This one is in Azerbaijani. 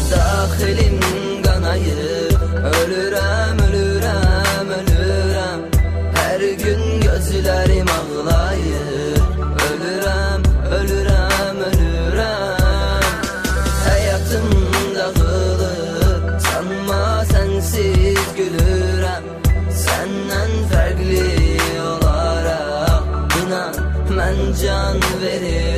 daxilim qanayır. Ölürəm, ölürəm, ölürəm, hər gün gözlərim ağlayır. Ölürəm, ölürəm, ölürəm, həyatım dağılır. Sanma sənsiz gülürəm, səndən fərqli olaraq. İnan, mən can verir.